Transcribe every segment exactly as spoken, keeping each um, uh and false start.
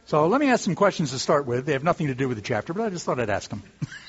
So let me ask some questions to start with. They have nothing to do with the chapter, but I just thought I'd ask them.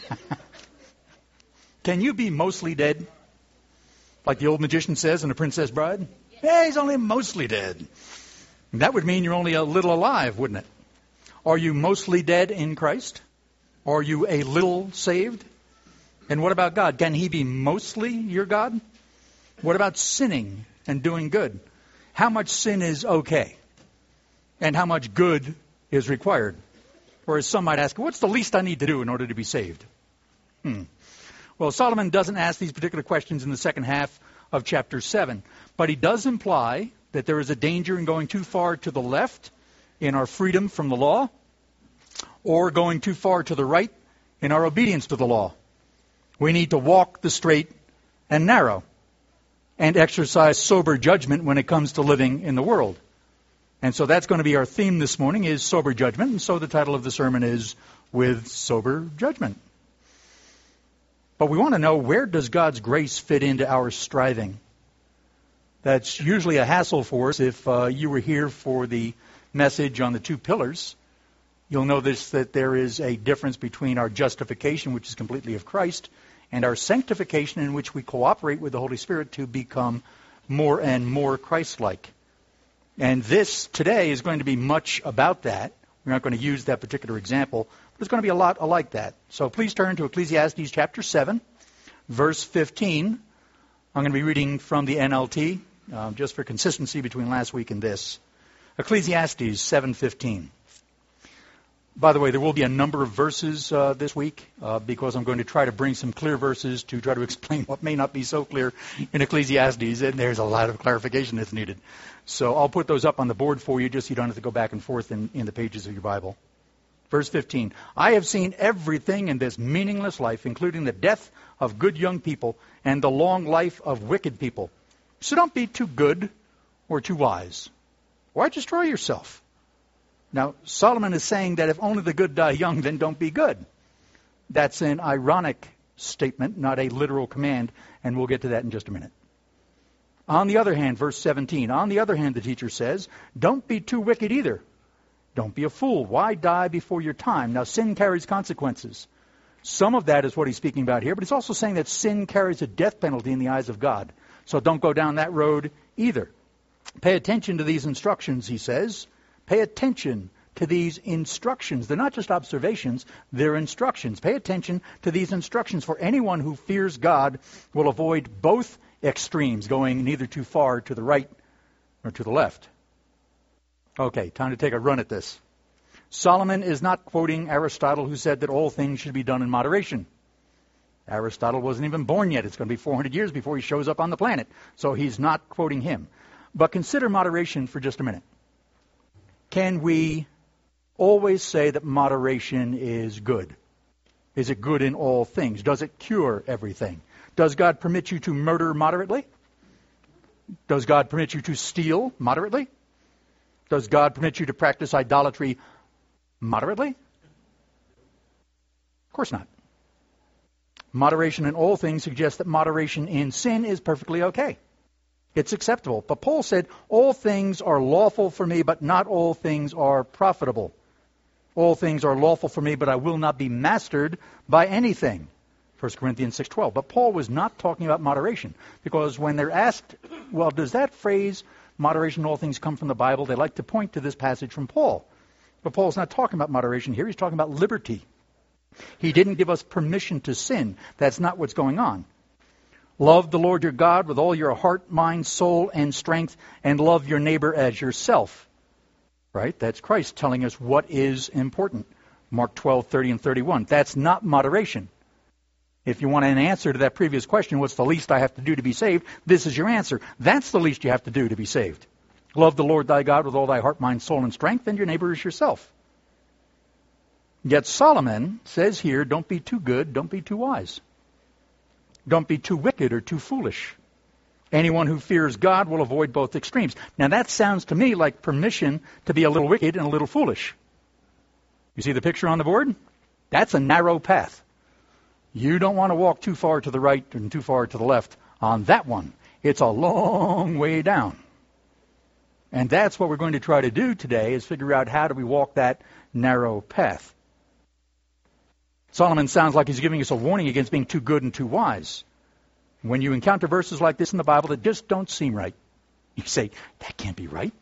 Can you be mostly dead? Like the old magician says in The Princess Bride? Yeah, he's only mostly dead. That would mean you're only a little alive, wouldn't it? Are you mostly dead in Christ? Are you a little saved? And what about God? Can he be mostly your God? What about sinning and doing good? How much sin is okay? And how much good is required? Or as some might ask, what's the least I need to do in order to be saved? Hmm. Well, Solomon doesn't ask these particular questions in the second half of chapter seven, but he does imply that there is a danger in going too far to the left in our freedom from the law, or going too far to the right in our obedience to the law. We need to walk the straight and narrow and exercise sober judgment when it comes to living in the world. And so that's going to be our theme this morning, is sober judgment. And so the title of the sermon is With Sober Judgment. But we want to know, where does God's grace fit into our striving? That's usually a hassle for us. If uh, you were here for the message on the two pillars, you'll notice that there is a difference between our justification, which is completely of Christ, and our sanctification, in which we cooperate with the Holy Spirit to become more and more Christ-like. And this today is going to be much about that. We're not going to use that particular example, but it's going to be a lot like that. So please turn to Ecclesiastes chapter seven, verse fifteen. I'm going to be reading from the N L T, uh, just for consistency between last week and this. Ecclesiastes seven fifteen. By the way, there will be a number of verses uh, this week uh, because I'm going to try to bring some clear verses to try to explain what may not be so clear in Ecclesiastes, and there's a lot of clarification that's needed. So I'll put those up on the board for you just so you don't have to go back and forth in, in the pages of your Bible. Verse fifteen, I have seen everything in this meaningless life, including the death of good young people and the long life of wicked people. So don't be too good or too wise. Why destroy yourself? Now, Solomon is saying that if only the good die young, then don't be good. That's an ironic statement, not a literal command, and we'll get to that in just a minute. On the other hand, verse seventeen, on the other hand, the teacher says, don't be too wicked either. Don't be a fool. Why die before your time? Now, sin carries consequences. Some of that is what he's speaking about here, but he's also saying that sin carries a death penalty in the eyes of God. So don't go down that road either. Pay attention to these instructions, he says. Pay attention to these instructions. They're not just observations, they're instructions. Pay attention to these instructions, for anyone who fears God will avoid both extremes, going neither too far to the right nor to the left. Okay, time to take a run at this. Solomon is not quoting Aristotle, who said that all things should be done in moderation. Aristotle wasn't even born yet. It's going to be four hundred years before he shows up on the planet. So he's not quoting him. But consider moderation for just a minute. Can we always say that moderation is good? Is it good in all things? Does it cure everything? Does God permit you to murder moderately? Does God permit you to steal moderately? Does God permit you to practice idolatry moderately? Of course not. Moderation in all things suggests that moderation in sin is perfectly okay. It's acceptable. But Paul said, all things are lawful for me, but not all things are profitable. All things are lawful for me, but I will not be mastered by anything. First Corinthians six twelve. But Paul was not talking about moderation, because when they're asked, well, does that phrase, moderation in all things, come from the Bible? They like to point to this passage from Paul. But Paul's not talking about moderation here. He's talking about liberty. He didn't give us permission to sin. That's not what's going on. Love the Lord your God with all your heart, mind, soul, and strength, and love your neighbor as yourself. Right? That's Christ telling us what is important. Mark twelve, thirty, and thirty-one. That's not moderation. If you want an answer to that previous question, what's the least I have to do to be saved? This is your answer. That's the least you have to do to be saved. Love the Lord thy God with all thy heart, mind, soul, and strength, and your neighbor as yourself. Yet Solomon says here, don't be too good, don't be too wise. Don't be too wicked or too foolish. Anyone who fears God will avoid both extremes. Now that sounds to me like permission to be a little wicked and a little foolish. You see the picture on the board? That's a narrow path. You don't want to walk too far to the right and too far to the left on that one. It's a long way down. And that's what we're going to try to do today, is figure out how do we walk that narrow path. Solomon sounds like he's giving us a warning against being too good and too wise. When you encounter verses like this in the Bible that just don't seem right, you say, that can't be right.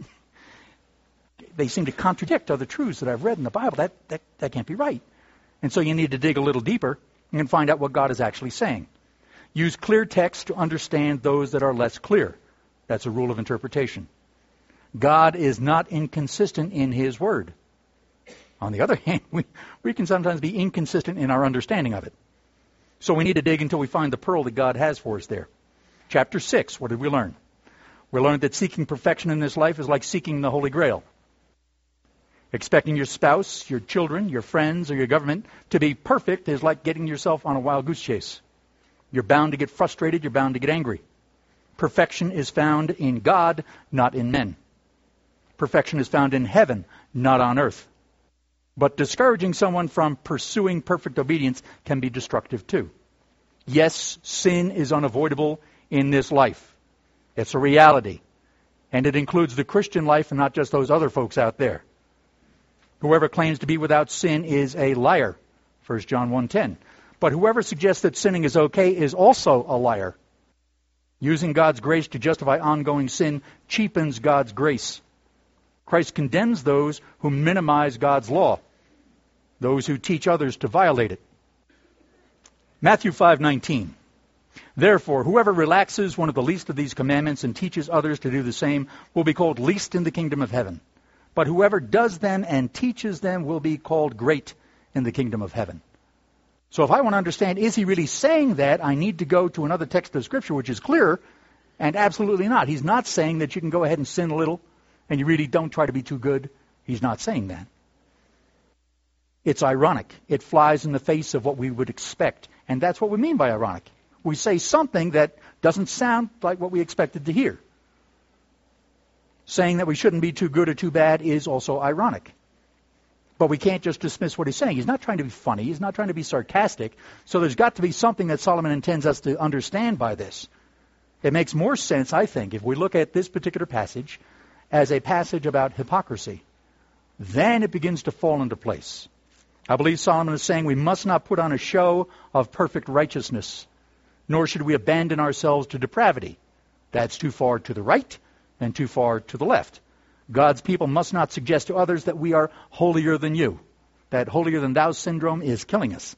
They seem to contradict other truths that I've read in the Bible. That, that, that can't be right. And so you need to dig a little deeper and find out what God is actually saying. Use clear text to understand those that are less clear. That's a rule of interpretation. God is not inconsistent in His Word. On the other hand, we, we can sometimes be inconsistent in our understanding of it. So we need to dig until we find the pearl that God has for us there. Chapter six, what did we learn? We learned that seeking perfection in this life is like seeking the Holy Grail. Expecting your spouse, your children, your friends, or your government to be perfect is like getting yourself on a wild goose chase. You're bound to get frustrated. You're bound to get angry. Perfection is found in God, not in men. Perfection is found in heaven, not on earth. But discouraging someone from pursuing perfect obedience can be destructive too. Yes, sin is unavoidable in this life. It's a reality. And it includes the Christian life and not just those other folks out there. Whoever claims to be without sin is a liar, First John one ten. But whoever suggests that sinning is okay is also a liar. Using God's grace to justify ongoing sin cheapens God's grace. Christ condemns those who minimize God's law, those who teach others to violate it. Matthew five nineteen. Therefore, whoever relaxes one of the least of these commandments and teaches others to do the same will be called least in the kingdom of heaven. But whoever does them and teaches them will be called great in the kingdom of heaven. So if I want to understand, is he really saying that, I need to go to another text of Scripture which is clearer, and absolutely not. He's not saying that you can go ahead and sin a little and you really don't try to be too good. He's not saying that. It's ironic. It flies in the face of what we would expect. And that's what we mean by ironic. We say something that doesn't sound like what we expected to hear. Saying that we shouldn't be too good or too bad is also ironic. But we can't just dismiss what he's saying. He's not trying to be funny. He's not trying to be sarcastic. So there's got to be something that Solomon intends us to understand by this. It makes more sense, I think, if we look at this particular passage as a passage about hypocrisy. Then it begins to fall into place. I believe Solomon is saying we must not put on a show of perfect righteousness, nor should we abandon ourselves to depravity. That's too far to the right and too far to the left. God's people must not suggest to others that we are holier than you. That holier than thou syndrome is killing us.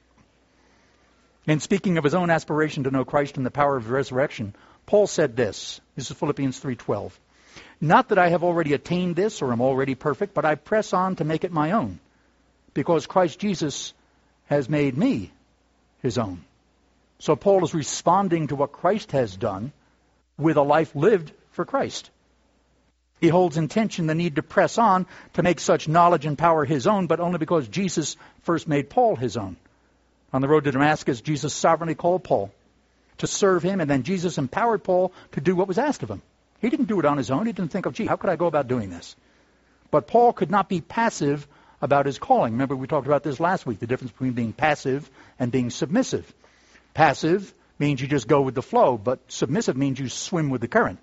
In speaking of his own aspiration to know Christ and the power of the resurrection, Paul said this. This is Philippians three twelve. Not that I have already attained this or am already perfect, but I press on to make it my own, because Christ Jesus has made me his own. So Paul is responding to what Christ has done with a life lived for Christ. He holds in tension the need to press on to make such knowledge and power his own, but only because Jesus first made Paul his own. On the road to Damascus, Jesus sovereignly called Paul to serve him, and then Jesus empowered Paul to do what was asked of him. He didn't do it on his own. He didn't think, oh, gee, how could I go about doing this? But Paul could not be passive about his calling. Remember, we talked about this last week, the difference between being passive and being submissive. Passive means you just go with the flow, but submissive means you swim with the current.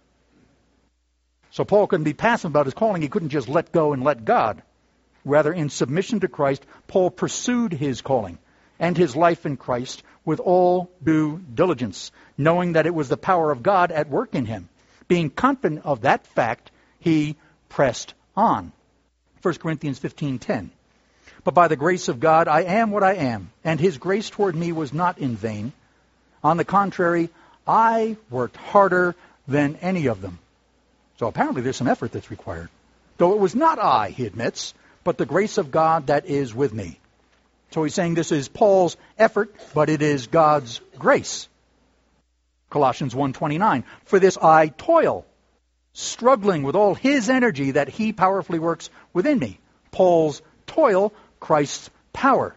So Paul couldn't be passive about his calling. He couldn't just let go and let God. Rather, in submission to Christ, Paul pursued his calling and his life in Christ with all due diligence, knowing that it was the power of God at work in him. Being confident of that fact, he pressed on. First Corinthians fifteen ten. But by the grace of God, I am what I am, and his grace toward me was not in vain. On the contrary, I worked harder than any of them. So apparently there's some effort that's required. Though it was not I, he admits, but the grace of God that is with me. So he's saying this is Paul's effort, but it is God's grace. Colossians one twenty-nine. For this I toil, struggling with all his energy that he powerfully works within me. Paul's toil, Christ's power.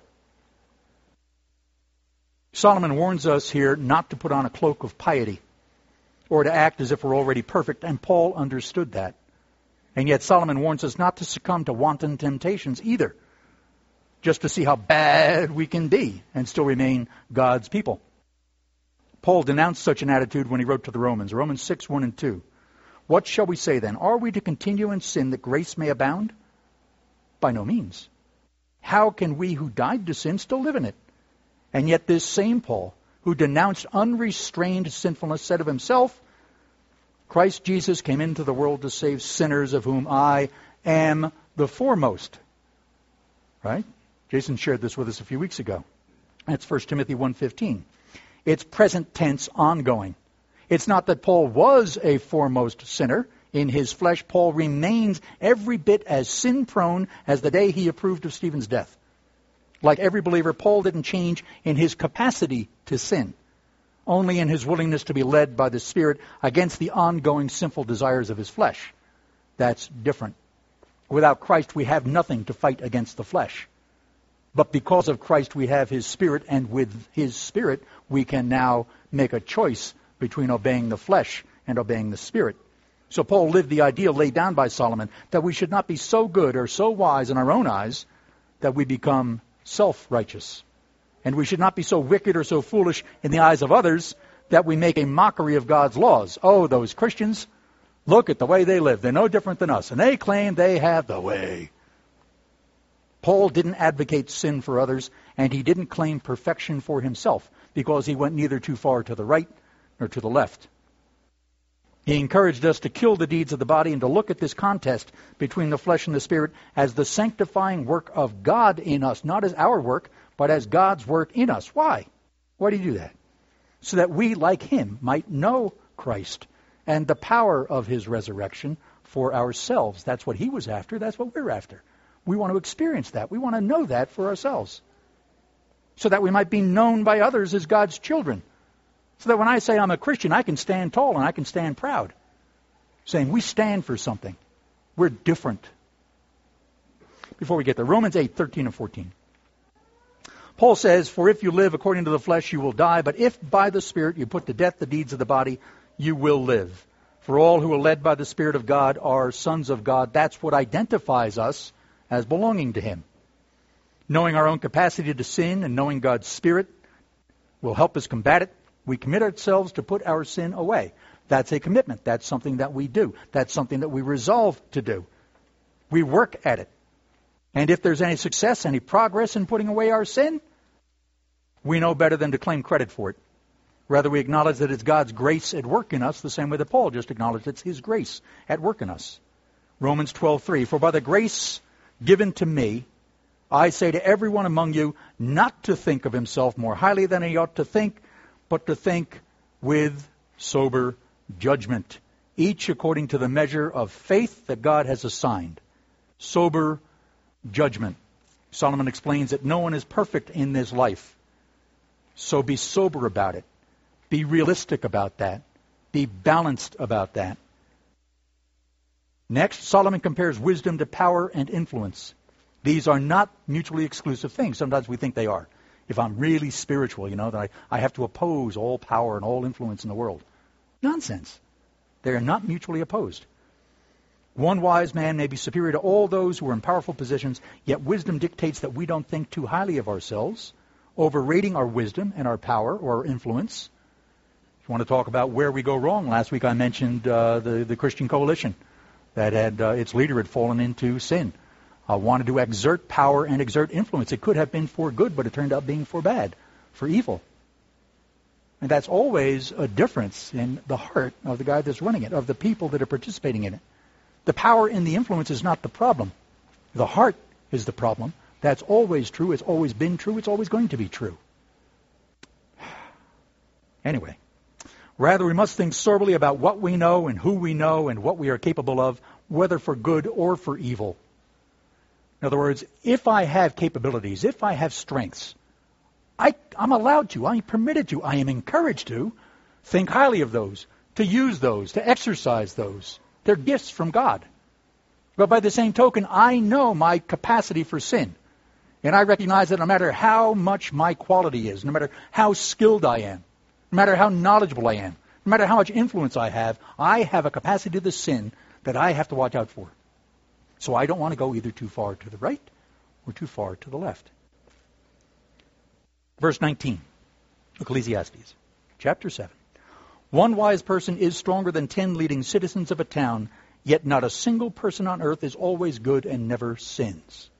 Solomon warns us here not to put on a cloak of piety or to act as if we're already perfect, and Paul understood that. And yet Solomon warns us not to succumb to wanton temptations either, just to see how bad we can be and still remain God's people. Paul denounced such an attitude when he wrote to the Romans, Romans six, one and two. What shall we say then? Are we to continue in sin that grace may abound? By no means. How can we who died to sin still live in it? And yet this same Paul, who denounced unrestrained sinfulness, said of himself, Christ Jesus came into the world to save sinners, of whom I am the foremost. Right? Jason shared this with us a few weeks ago. That's First Timothy one fifteen. It's present tense, ongoing. It's not that Paul was a foremost sinner. In his flesh, Paul remains every bit as sin-prone as the day he approved of Stephen's death. Like every believer, Paul didn't change in his capacity to sin, only in his willingness to be led by the Spirit against the ongoing sinful desires of his flesh. That's different. Without Christ, we have nothing to fight against the flesh. But because of Christ, we have his Spirit, and with his Spirit, we can now make a choice between obeying the flesh and obeying the Spirit. So Paul lived the ideal laid down by Solomon, that we should not be so good or so wise in our own eyes that we become self-righteous. And we should not be so wicked or so foolish in the eyes of others that we make a mockery of God's laws. Oh, those Christians, look at the way they live. They're no different than us. And they claim they have the way. Paul didn't advocate sin for others, and he didn't claim perfection for himself, because he went neither too far to the right nor to the left. He encouraged us to kill the deeds of the body and to look at this contest between the flesh and the Spirit as the sanctifying work of God in us, not as our work, but as God's work in us. Why? Why do you do that? So that we, like him, might know Christ and the power of his resurrection for ourselves. That's what he was after. That's what we're after. We want to experience that. We want to know that for ourselves. So that we might be known by others as God's children. So that when I say I'm a Christian, I can stand tall and I can stand proud. Saying we stand for something. We're different. Before we get there, Romans eight, thirteen and fourteen. Paul says, for if you live according to the flesh, you will die. But if by the Spirit you put to death the deeds of the body, you will live. For all who are led by the Spirit of God are sons of God. That's what identifies us as belonging to him. Knowing our own capacity to sin and knowing God's Spirit will help us combat it. We commit ourselves to put our sin away. That's a commitment. That's something that we do. That's something that we resolve to do. We work at it. And if there's any success, any progress in putting away our sin, we know better than to claim credit for it. Rather, we acknowledge that it's God's grace at work in us, the same way that Paul just acknowledged it's his grace at work in us. Romans twelve three, for by the grace given to me, I say to everyone among you, not to think of himself more highly than he ought to think, but to think with sober judgment, each according to the measure of faith that God has assigned. Sober judgment. Solomon explains that no one is perfect in this life. So be sober about it. Be realistic about that. Be balanced about that. Next, Solomon compares wisdom to power and influence. These are not mutually exclusive things. Sometimes we think they are. If I'm really spiritual, you know, that I, I have to oppose all power and all influence in the world. Nonsense. They are not mutually opposed. One wise man may be superior to all those who are in powerful positions, yet wisdom dictates that we don't think too highly of ourselves, overrating our wisdom and our power or our influence. If you want to talk about where we go wrong, last week I mentioned uh, the, the Christian Coalition that had uh, its leader had fallen into sin. Uh, wanted to exert power and exert influence. It could have been for good, but it turned out being for bad, for evil. And that's always a difference in the heart of the guy that's running it, of the people that are participating in it. The power and the influence is not the problem. The heart is the problem. That's always true. It's always been true. It's always going to be true. Anyway, rather we must think soberly about what we know and who we know and what we are capable of, whether for good or for evil. In other words, if I have capabilities, if I have strengths, I, I'm allowed to, I'm permitted to, I am encouraged to think highly of those, to use those, to exercise those. They're gifts from God. But by the same token, I know my capacity for sin. And I recognize that no matter how much my quality is, no matter how skilled I am, no matter how knowledgeable I am, no matter how much influence I have, I have a capacity to sin that I have to watch out for. So I don't want to go either too far to the right or too far to the left. Verse nineteen, Ecclesiastes, chapter seven. One wise person is stronger than ten leading citizens of a town, yet not a single person on earth is always good and never sins.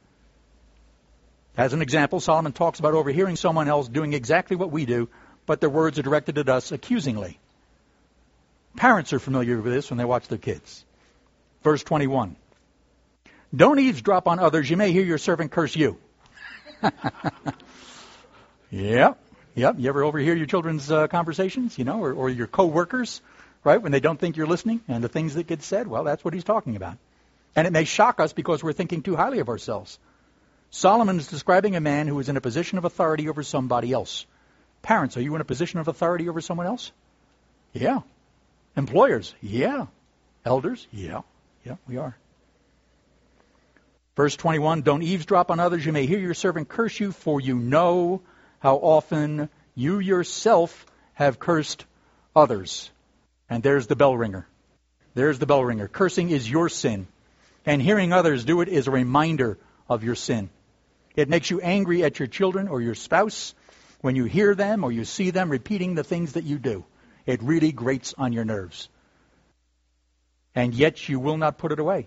As an example, Solomon talks about overhearing someone else doing exactly what we do, but their words are directed at us accusingly. Parents are familiar with this when they watch their kids. Verse twenty-one. Don't eavesdrop on others. You may hear your servant curse you. Yep. Yep. You ever overhear your children's uh, conversations, you know, or, or your co-workers, right, when they don't think you're listening and the things that get said? Well, that's what he's talking about. And it may shock us because we're thinking too highly of ourselves. Solomon is describing a man who is in a position of authority over somebody else. Parents, are you in a position of authority over someone else? Yeah. Employers? Yeah. Elders? Yeah. Yeah, we are. Verse twenty-one, don't eavesdrop on others. You may hear your servant curse you, for you know how often you yourself have cursed others. And there's the bell ringer. There's the bell ringer. Cursing is your sin. And hearing others do it is a reminder of your sin. It makes you angry at your children or your spouse when you hear them or you see them repeating the things that you do. It really grates on your nerves. And yet you will not put it away.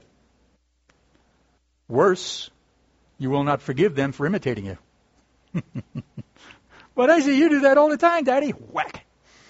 Worse, you will not forgive them for imitating you. But I see you do that all the time, Daddy. Whack.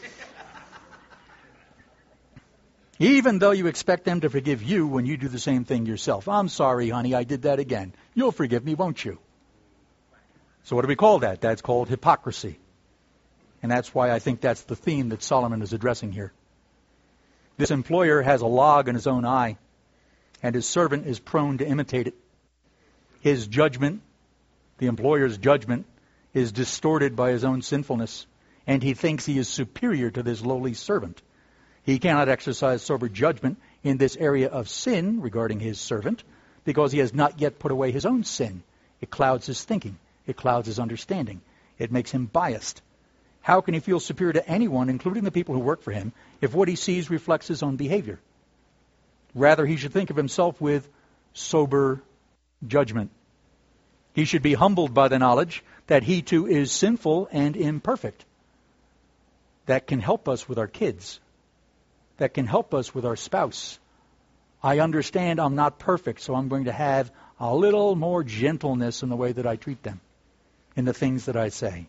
Even though you expect them to forgive you when you do the same thing yourself. I'm sorry, honey, I did that again. You'll forgive me, won't you? So what do we call that? That's called hypocrisy. And that's why I think that's the theme that Solomon is addressing here. This employer has a log in his own eye, and his servant is prone to imitate it. His judgment, the employer's judgment, is distorted by his own sinfulness, and he thinks he is superior to this lowly servant. He cannot exercise sober judgment in this area of sin regarding his servant because he has not yet put away his own sin. It clouds his thinking. It clouds his understanding. It makes him biased. How can he feel superior to anyone, including the people who work for him, if what he sees reflects his own behavior? Rather, he should think of himself with sober judgment. He should be humbled by the knowledge that he too is sinful and imperfect. That can help us with our kids. That can help us with our spouse. I understand I'm not perfect, so I'm going to have a little more gentleness in the way that I treat them, in the things that I say.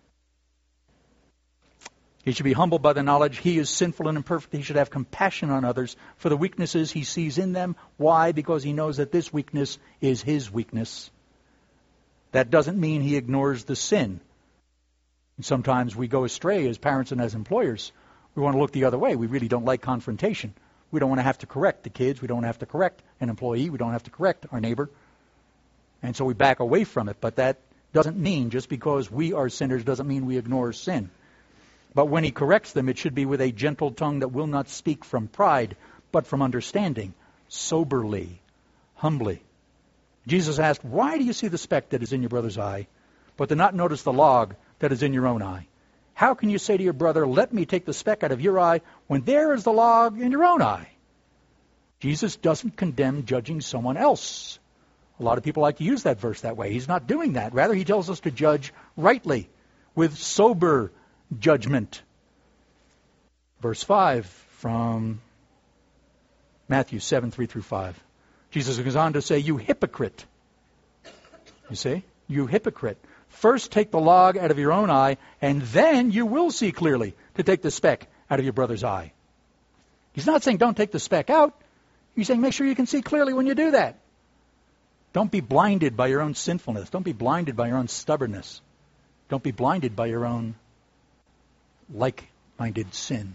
He should be humbled by the knowledge he is sinful and imperfect. He should have compassion on others for the weaknesses he sees in them. Why? Because he knows that this weakness is his weakness. That doesn't mean he ignores the sin. And sometimes we go astray as parents and as employers. We want to look the other way. We really don't like confrontation. We don't want to have to correct the kids. We don't want to have to correct an employee. We don't have to correct our neighbor. And so we back away from it. But that doesn't mean, just because we are sinners, doesn't mean we ignore sin. But when he corrects them, it should be with a gentle tongue that will not speak from pride, but from understanding, soberly, humbly. Jesus asked, why do you see the speck that is in your brother's eye, but do not notice the log that is in your own eye? How can you say to your brother, let me take the speck out of your eye, when there is the log in your own eye? Jesus doesn't condemn judging someone else. A lot of people like to use that verse that way. He's not doing that. Rather, he tells us to judge rightly, with sober judgment. Verse five from Matthew seven, three through five. Jesus goes on to say, you hypocrite. You see? You hypocrite. First take the log out of your own eye, and then you will see clearly to take the speck out of your brother's eye. He's not saying don't take the speck out. He's saying make sure you can see clearly when you do that. Don't be blinded by your own sinfulness. Don't be blinded by your own stubbornness. Don't be blinded by your own like-minded sin.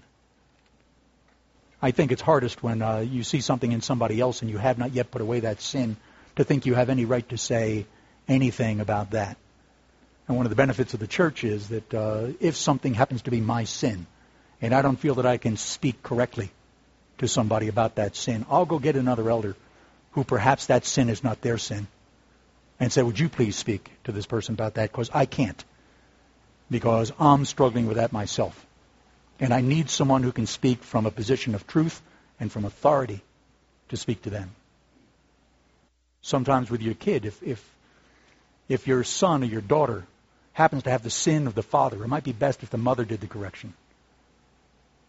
I think it's hardest when uh, you see something in somebody else and you have not yet put away that sin to think you have any right to say anything about that. And one of the benefits of the church is that uh, if something happens to be my sin and I don't feel that I can speak correctly to somebody about that sin, I'll go get another elder who perhaps that sin is not their sin and say, would you please speak to this person about that, because I can't, because I'm struggling with that myself. And I need someone who can speak from a position of truth and from authority to speak to them. Sometimes with your kid, if if if your son or your daughter happens to have the sin of the father, it might be best if the mother did the correction.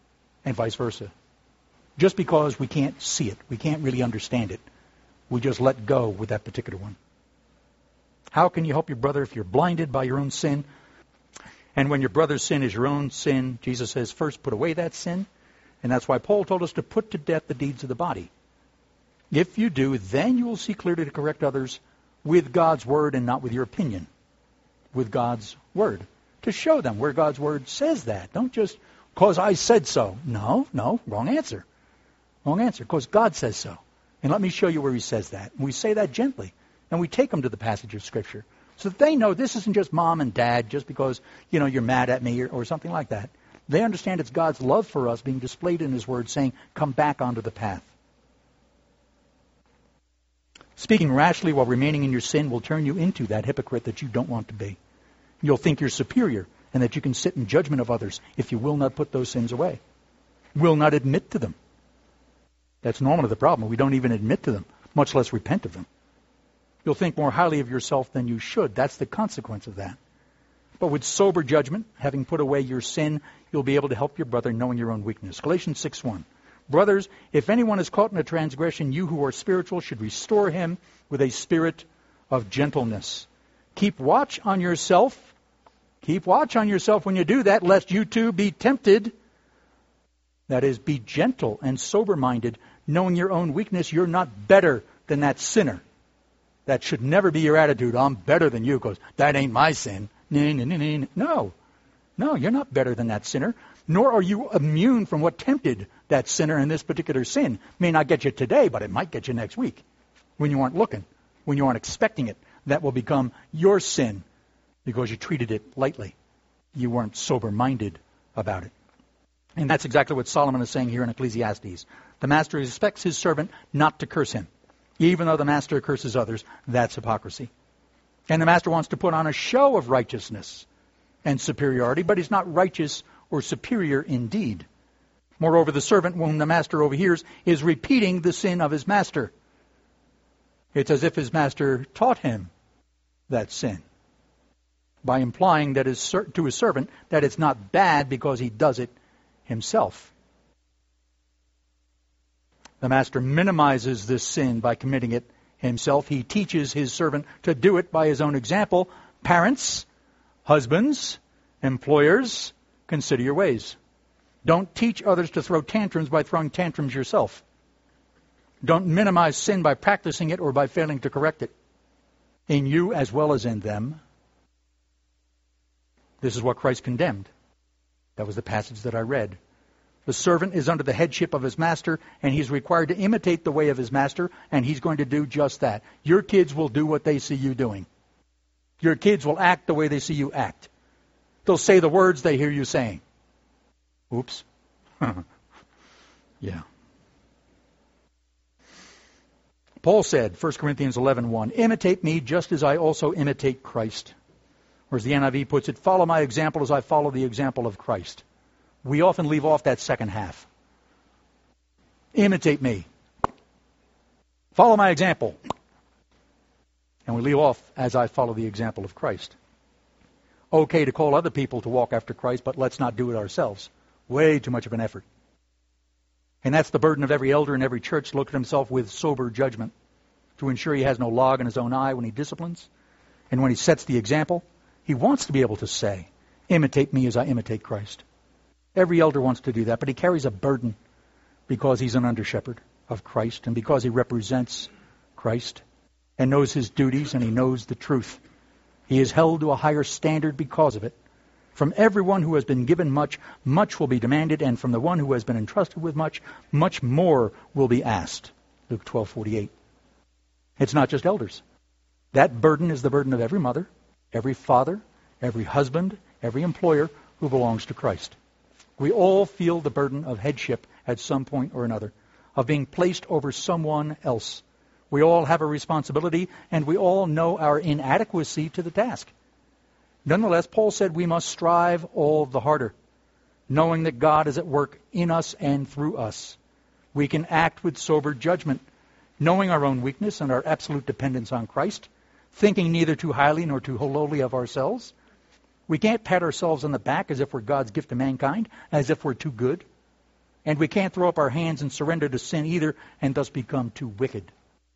and vice versa. Just because we can't see it, we can't really understand it, we just let go with that particular one. How can you help your brother if you're blinded by your own sin? And when your brother's sin is your own sin, Jesus says, first put away that sin. And that's why Paul told us to put to death the deeds of the body. If you do, then you will see clearly to correct others with God's word and not with your opinion. With God's word. To show them where God's word says that. Don't just, because I said so. No, no, wrong answer. Wrong answer, because God says so. And let me show you where he says that. We say that gently. And we take them to the passage of Scripture so that they know this isn't just mom and dad just because, you know, you're mad at me or, or something like that. They understand it's God's love for us being displayed in his word saying, come back onto the path. Speaking rashly while remaining in your sin will turn you into that hypocrite that you don't want to be. You'll think you're superior and that you can sit in judgment of others if you will not put those sins away. Will not admit to them. That's normally the problem. We don't even admit to them, much less repent of them. You'll think more highly of yourself than you should. That's the consequence of that. But with sober judgment, having put away your sin, you'll be able to help your brother knowing your own weakness. Galatians six one. Brothers, if anyone is caught in a transgression, you who are spiritual should restore him with a spirit of gentleness. Keep watch on yourself. Keep watch on yourself when you do that, lest you too be tempted. That is, be gentle and sober-minded, knowing your own weakness. You're not better than that sinner. That should never be your attitude. I'm better than you because that ain't my sin. No. No, you're not better than that sinner. Nor are you immune from what tempted that sinner in this particular sin. May not get you today, but it might get you next week. When you aren't looking. When you aren't expecting it. That will become your sin because you treated it lightly. You weren't sober-minded about it. And that's exactly what Solomon is saying here in Ecclesiastes. The master expects his servant not to curse him. Even though the master curses others, that's hypocrisy. And the master wants to put on a show of righteousness and superiority, but he's not righteous or superior indeed. Moreover, the servant whom the master overhears is repeating the sin of his master. It's as if his master taught him that sin by implying that his, to his servant that it's not bad because he does it himself. The master minimizes this sin by committing it himself. He teaches his servant to do it by his own example. Parents, husbands, employers, consider your ways. Don't teach others to throw tantrums by throwing tantrums yourself. Don't minimize sin by practicing it or by failing to correct it. In you as well as in them. This is what Christ condemned. That was the passage that I read. The servant is under the headship of his master, and he's required to imitate the way of his master, and he's going to do just that. Your kids will do what they see you doing. Your kids will act the way they see you act. They'll say the words they hear you saying. Oops. Yeah. Paul said, First Corinthians eleven one, imitate me just as I also imitate Christ. Or as the N I V puts it, follow my example as I follow the example of Christ. We often leave off that second half. Imitate me. Follow my example. And we leave off as I follow the example of Christ. Okay to call other people to walk after Christ, but let's not do it ourselves. Way too much of an effort. And that's the burden of every elder in every church to look at himself with sober judgment, to ensure he has no log in his own eye when he disciplines. And when he sets the example, he wants to be able to say, imitate me as I imitate Christ. Every elder wants to do that, but he carries a burden because he's an under-shepherd of Christ and because he represents Christ and knows his duties and he knows the truth. He is held to a higher standard because of it. From everyone who has been given much, much will be demanded, and from the one who has been entrusted with much, much more will be asked. Luke twelve forty-eight. It's not just elders. That burden is the burden of every mother, every father, every husband, every employer who belongs to Christ. We all feel the burden of headship at some point or another, of being placed over someone else. We all have a responsibility, and we all know our inadequacy to the task. Nonetheless, Paul said we must strive all the harder, knowing that God is at work in us and through us. We can act with sober judgment, knowing our own weakness and our absolute dependence on Christ, thinking neither too highly nor too lowly of ourselves. We can't pat ourselves on the back as if we're God's gift to mankind, as if we're too good. And we can't throw up our hands and surrender to sin either, and thus become too wicked.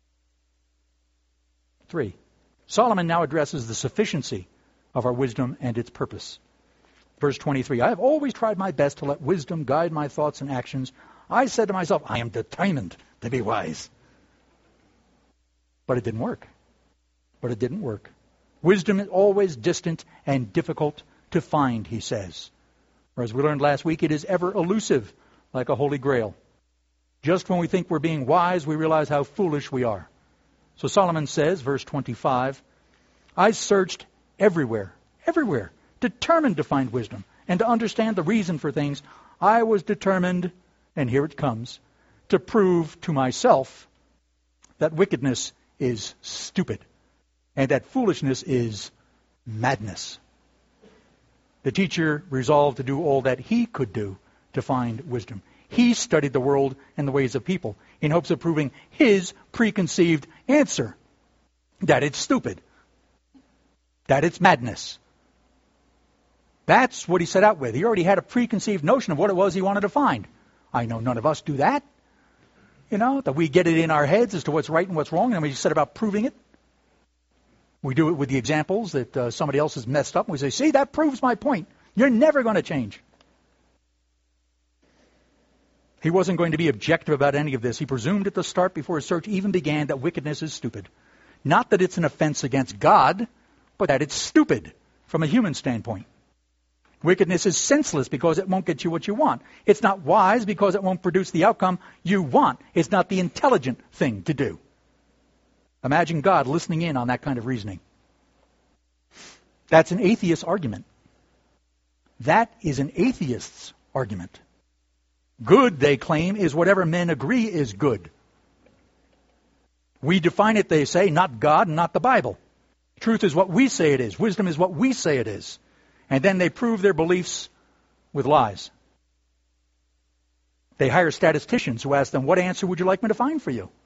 Three, Solomon now addresses the sufficiency of our wisdom and its purpose. Verse twenty-three, I have always tried my best to let wisdom guide my thoughts and actions. I said to myself, I am determined to be wise. But it didn't work. But it didn't work. Wisdom is always distant and difficult to find, he says. Or as we learned last week, it is ever elusive, like a holy grail. Just when we think we're being wise, we realize how foolish we are. So Solomon says, verse twenty-five, I searched everywhere, everywhere, determined to find wisdom and to understand the reason for things. I was determined, and here it comes, to prove to myself that wickedness is stupid and that foolishness is madness. The teacher resolved to do all that he could do to find wisdom. He studied the world and the ways of people in hopes of proving his preconceived answer, that it's stupid, that it's madness. That's what he set out with. He already had a preconceived notion of what it was he wanted to find. I know none of us do that. You know, that we get it in our heads as to what's right and what's wrong, and then we set about proving it. We do it with the examples that uh, somebody else has messed up, and we say, see, that proves my point. You're never going to change. He wasn't going to be objective about any of this. He presumed at the start, before his search even began, that wickedness is stupid. Not that it's an offense against God, but that it's stupid from a human standpoint. Wickedness is senseless because it won't get you what you want. It's not wise because it won't produce the outcome you want. It's not the intelligent thing to do. Imagine God listening in on that kind of reasoning. That's an atheist's argument. That is an atheist's argument. Good, they claim, is whatever men agree is good. We define it, they say, not God and not the Bible. Truth is what we say it is. Wisdom is what we say it is. And then they prove their beliefs with lies. They hire statisticians who ask them, what answer would you like me to find for you?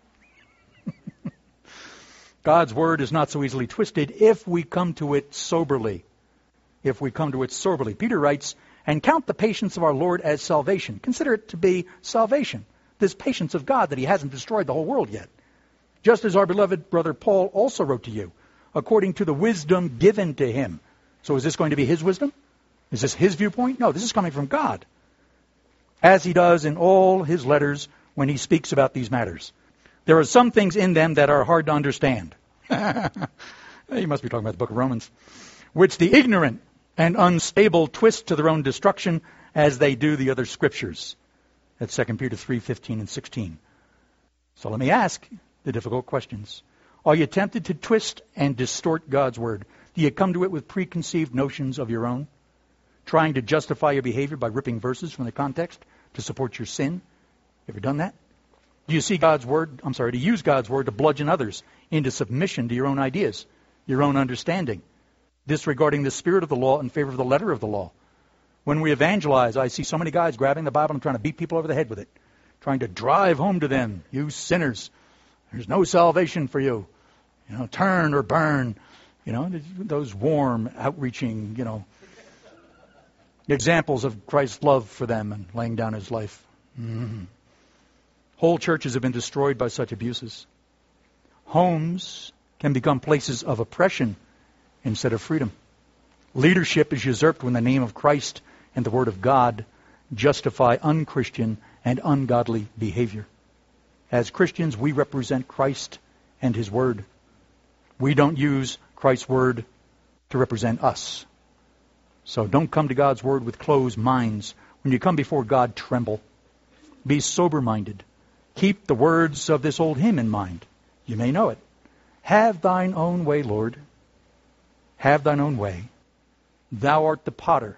God's word is not so easily twisted if we come to it soberly. If we come to it soberly. Peter writes, and count the patience of our Lord as salvation. Consider it to be salvation. This patience of God that he hasn't destroyed the whole world yet. Just as our beloved brother Paul also wrote to you, according to the wisdom given to him. So is this going to be his wisdom? Is this his viewpoint? No, this is coming from God. As he does in all his letters when he speaks about these matters. There are some things in them that are hard to understand. You must be talking about the book of Romans. Which the ignorant and unstable twist to their own destruction as they do the other scriptures. That's Second Peter three, fifteen and sixteen. So let me ask the difficult questions. Are you tempted to twist and distort God's word? Do you come to it with preconceived notions of your own? Trying to justify your behavior by ripping verses from the context to support your sin? Ever done that? Do you see God's word, I'm sorry, to use God's word to bludgeon others into submission to your own ideas, your own understanding, disregarding the spirit of the law in favor of the letter of the law? When we evangelize, I see so many guys grabbing the Bible and trying to beat people over the head with it, trying to drive home to them, you sinners, there's no salvation for you. You know, turn or burn. You know, those warm, outreaching, you know, examples of Christ's love for them and laying down his life. Mm-hmm. Whole churches have been destroyed by such abuses. Homes can become places of oppression instead of freedom. Leadership is usurped when the name of Christ and the Word of God justify unchristian and ungodly behavior. As Christians, we represent Christ and His Word. We don't use Christ's Word to represent us. So don't come to God's Word with closed minds. When you come before God, tremble. Be sober-minded. Keep the words of this old hymn in mind. You may know it. Have thine own way, Lord. Have thine own way. Thou art the potter.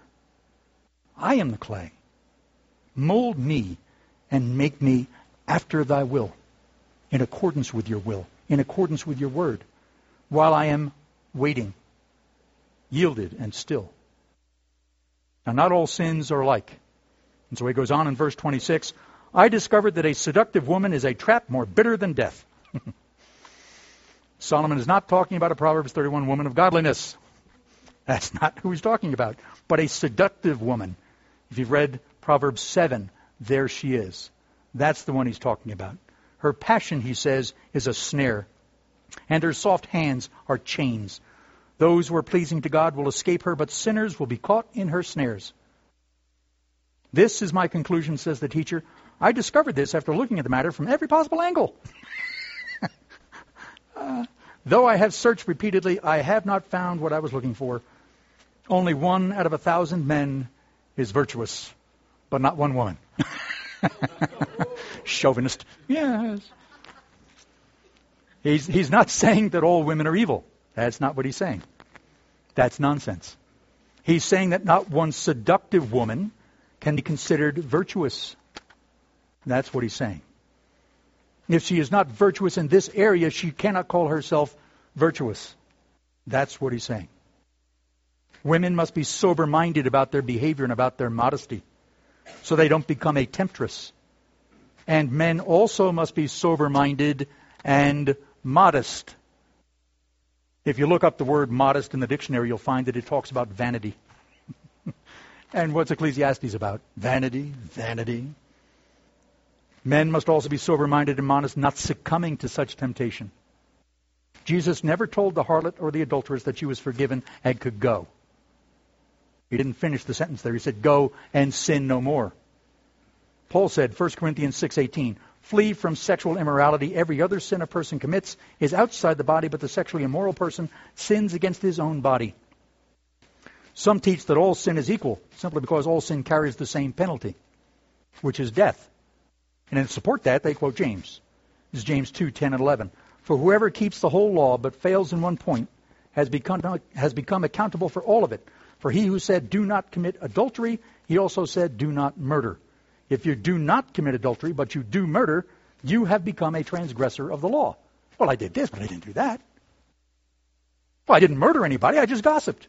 I am the clay. Mold me and make me after thy will, in accordance with your will, in accordance with your word, while I am waiting, yielded and still. Now, not all sins are alike. And so he goes on in verse twenty-six, I discovered that a seductive woman is a trap more bitter than death. Solomon is not talking about a Proverbs thirty-one woman of godliness. That's not who he's talking about. But a seductive woman. If you've read Proverbs seven, there she is. That's the one he's talking about. Her passion, he says, is a snare, and her soft hands are chains. Those who are pleasing to God will escape her, but sinners will be caught in her snares. This is my conclusion, says the teacher. I discovered this after looking at the matter from every possible angle. uh, though I have searched repeatedly, I have not found what I was looking for. Only one out of a thousand men is virtuous, but not one woman. Chauvinist. Yes. He's, he's not saying that all women are evil. That's not what he's saying. That's nonsense. He's saying that not one seductive woman can be considered virtuous. That's what he's saying. If she is not virtuous in this area, she cannot call herself virtuous. That's what he's saying. Women must be sober-minded about their behavior and about their modesty, so they don't become a temptress. And men also must be sober-minded and modest. If you look up the word modest in the dictionary, you'll find that it talks about vanity. And what's Ecclesiastes about? Vanity, vanity. Men must also be sober-minded and modest, not succumbing to such temptation. Jesus never told the harlot or the adulteress that she was forgiven and could go. He didn't finish the sentence there. He said, go and sin no more. Paul said, First Corinthians six eighteen, flee from sexual immorality. Every other sin a person commits is outside the body, but the sexually immoral person sins against his own body. Some teach that all sin is equal, simply because all sin carries the same penalty, which is death. And in support that, they quote James. This is James two ten and eleven. For whoever keeps the whole law but fails in one point has become, has become accountable for all of it. For he who said, do not commit adultery, he also said, do not murder. If you do not commit adultery, but you do murder, you have become a transgressor of the law. Well, I did this, but I didn't do that. Well, I didn't murder anybody, I just gossiped.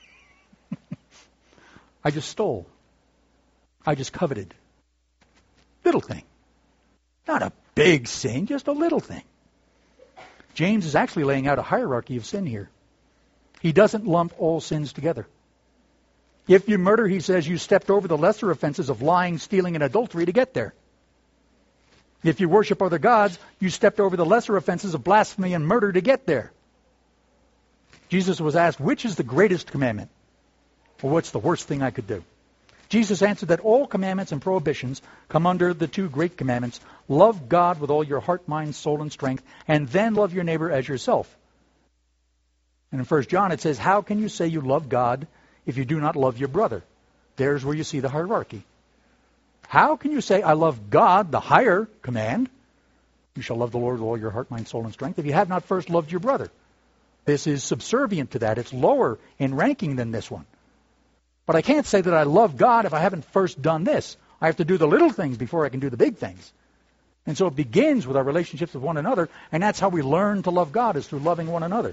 I just stole. I just coveted. Little thing. Not a big sin, just a little thing. James is actually laying out a hierarchy of sin here. He doesn't lump all sins together. If you murder, he says, you stepped over the lesser offenses of lying, stealing, and adultery to get there. If you worship other gods, you stepped over the lesser offenses of blasphemy and murder to get there. Jesus was asked, which is the greatest commandment? Well, what's the worst thing I could do? Jesus answered that all commandments and prohibitions come under the two great commandments. Love God with all your heart, mind, soul, and strength, and then love your neighbor as yourself. And in First John it says, how can you say you love God if you do not love your brother? There's where you see the hierarchy. How can you say, I love God, the higher command? You shall love the Lord with all your heart, mind, soul, and strength, if you have not first loved your brother. This is subservient to that. It's lower in ranking than this one. But I can't say that I love God if I haven't first done this. I have to do the little things before I can do the big things. And so it begins with our relationships with one another, and that's how we learn to love God, is through loving one another.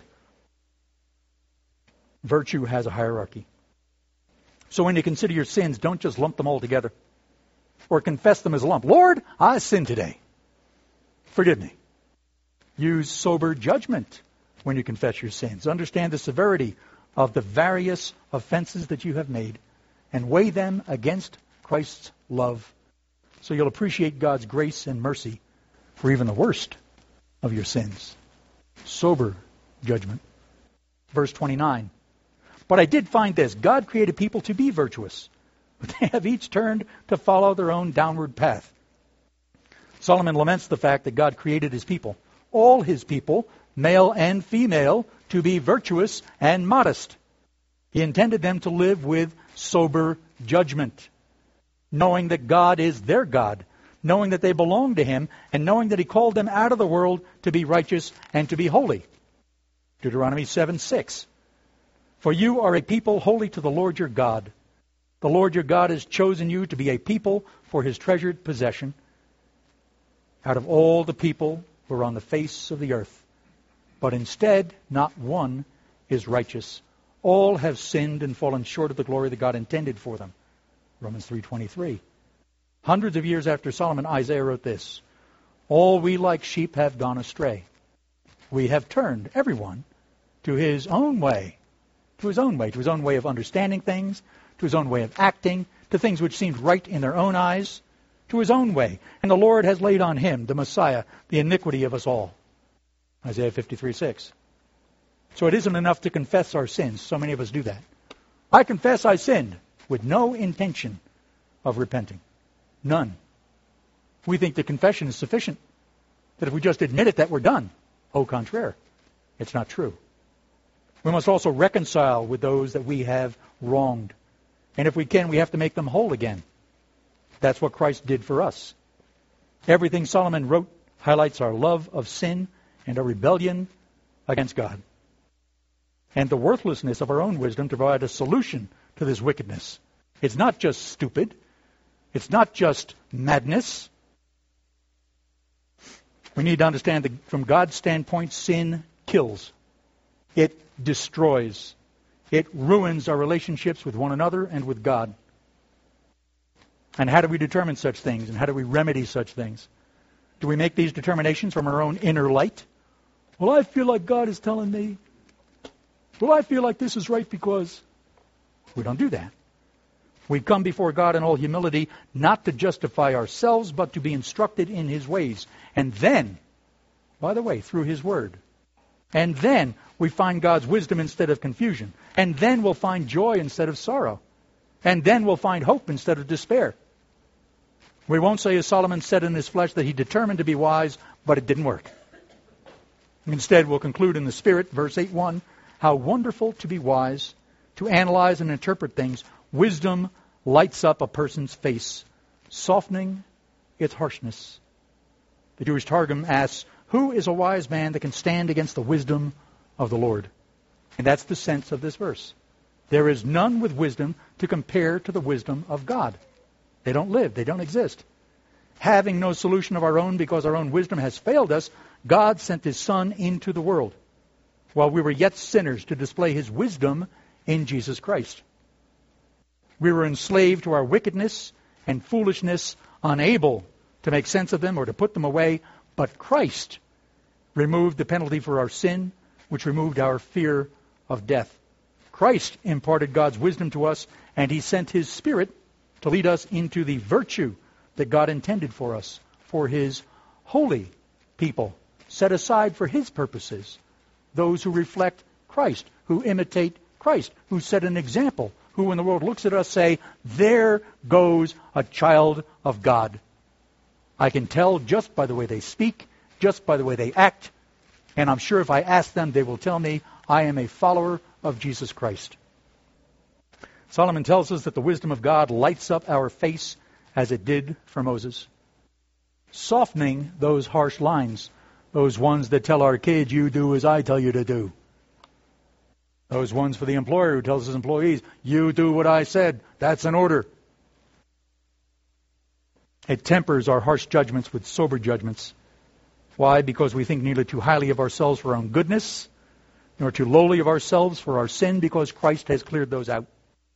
Virtue has a hierarchy. So when you consider your sins, don't just lump them all together or confess them as a lump. Lord, I sinned today. Forgive me. Use sober judgment when you confess your sins. Understand the severity of the various offenses that you have made and weigh them against Christ's love, so you'll appreciate God's grace and mercy for even the worst of your sins. Sober judgment. Verse twenty-nine. But I did find this. God created people to be virtuous, but they have each turned to follow their own downward path. Solomon laments the fact that God created his people, all his people, male and female, to be virtuous and modest. He intended them to live with sober judgment, knowing that God is their God, knowing that they belong to him, and knowing that he called them out of the world to be righteous and to be holy. Deuteronomy seven six. For you are a people holy to the Lord your God. The Lord your God has chosen you to be a people for his treasured possession out of all the people who are on the face of the earth. But instead, not one is righteous. All have sinned and fallen short of the glory that God intended for them. Romans three twenty-three. Hundreds of years after Solomon, Isaiah wrote this. All we like sheep have gone astray. We have turned, everyone, to his own way. To his own way, to his own way of understanding things, to his own way of acting, to things which seemed right in their own eyes. to his own way, and the Lord has laid on him, the Messiah, the iniquity of us all. Isaiah fifty-three six. So it isn't enough to confess our sins. So many of us do that. I confess I sinned with no intention of repenting. None. We think the confession is sufficient. That if we just admit it, that we're done. Au contraire. It's not true. We must also reconcile with those that we have wronged. And if we can, we have to make them whole again. That's what Christ did for us. Everything Solomon wrote highlights our love of sin and our rebellion against God. And the worthlessness of our own wisdom to provide a solution to this wickedness. It's not just stupid. It's not just madness. We need to understand that from God's standpoint, sin kills. It destroys. It ruins our relationships with one another and with God. And how do we determine such things? And how do we remedy such things? Do we make these determinations from our own inner light? Well, I feel like God is telling me. Well, I feel like this is right because... We don't do that. We come before God in all humility, not to justify ourselves, but to be instructed in His ways. And then, by the way, through His Word. And then we find God's wisdom instead of confusion. And then we'll find joy instead of sorrow. And then we'll find hope instead of despair. We won't say, as Solomon said in his flesh, that he determined to be wise, but it didn't work. Instead, we'll conclude in the Spirit, verse eight one, how wonderful to be wise, to analyze and interpret things. Wisdom lights up a person's face, softening its harshness. The Jewish Targum asks, who is a wise man that can stand against the wisdom of the Lord? And that's the sense of this verse. There is none with wisdom to compare to the wisdom of God. They don't live. They don't exist. Having no solution of our own because our own wisdom has failed us, God sent His Son into the world while we were yet sinners to display His wisdom in Jesus Christ. We were enslaved to our wickedness and foolishness, unable to make sense of them or to put them away, but Christ removed the penalty for our sin, which removed our fear of death. Christ imparted God's wisdom to us, and He sent His Spirit to lead us into the virtue that God intended for us, for His holy people, set aside for His purposes, those who reflect Christ, who imitate Christ, who set an example, who when the world looks at us say, there goes a child of God. I can tell just by the way they speak, just by the way they act, and I'm sure if I ask them, they will tell me I am a follower of Jesus Christ. Solomon tells us that the wisdom of God lights up our face as it did for Moses, softening those harsh lines, those ones that tell our kids, you do as I tell you to do. Those ones for the employer who tells his employees, you do what I said, that's an order. It tempers our harsh judgments with sober judgments. Why? Because we think neither too highly of ourselves for our own goodness, nor too lowly of ourselves for our sin, because Christ has cleared those out.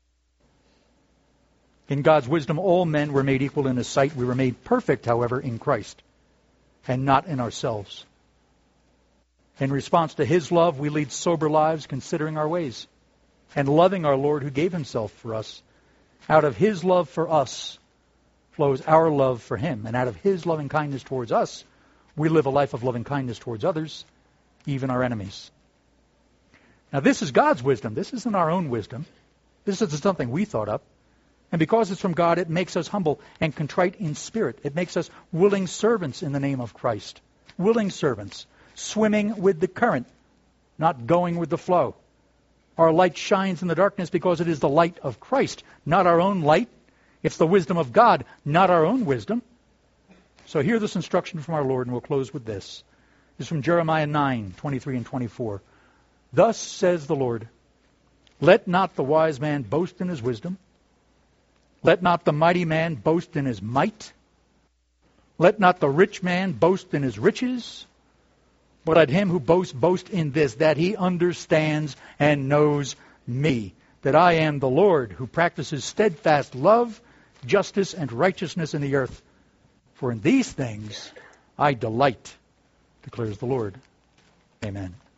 In God's wisdom, all men were made equal in His sight. We were made perfect, however, in Christ, and not in ourselves. In response to His love, we lead sober lives, considering our ways, and loving our Lord who gave Himself for us. Out of His love for us flows our love for Him, and out of His loving kindness towards us, we live a life of loving kindness towards others, even our enemies. Now, this is God's wisdom. This isn't our own wisdom. This isn't something we thought up. And because it's from God, it makes us humble and contrite in spirit. It makes us willing servants in the name of Christ. Willing servants, swimming with the current, not going with the flow. Our light shines in the darkness because it is the light of Christ, not our own light. It's the wisdom of God, not our own wisdom. So hear this instruction from our Lord, and we'll close with this. This is from Jeremiah nine, twenty-three and twenty-four. Thus says the Lord, let not the wise man boast in his wisdom. Let not the mighty man boast in his might. Let not the rich man boast in his riches. But let him who boasts boast in this, that he understands and knows me, that I am the Lord who practices steadfast love, justice, and righteousness in the earth. For in these things I delight, declares the Lord. Amen.